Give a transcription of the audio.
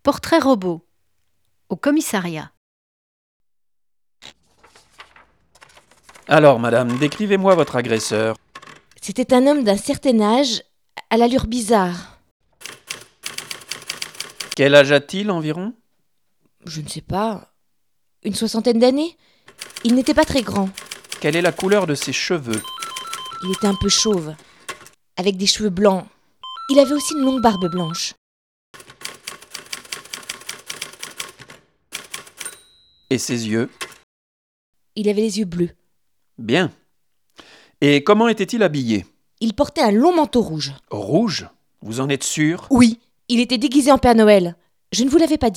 Portrait robot. Au commissariat. Alors, madame, décrivez-moi votre agresseur. C'était un homme d'un certain âge, à l'allure bizarre. Quel âge a-t-il environ ? Je ne sais pas, une 60aine d'années. Il n'était pas très grand. Quelle est la couleur de ses cheveux ? Il était un peu chauve, avec des cheveux blancs. Il avait aussi une longue barbe blanche. Et ses yeux ? Il avait les yeux bleus. Bien. Et comment était-il habillé ? Il portait un long manteau rouge. Rouge ? Vous en êtes sûr ? Oui, il était déguisé en Père Noël. Je ne vous l'avais pas dit ?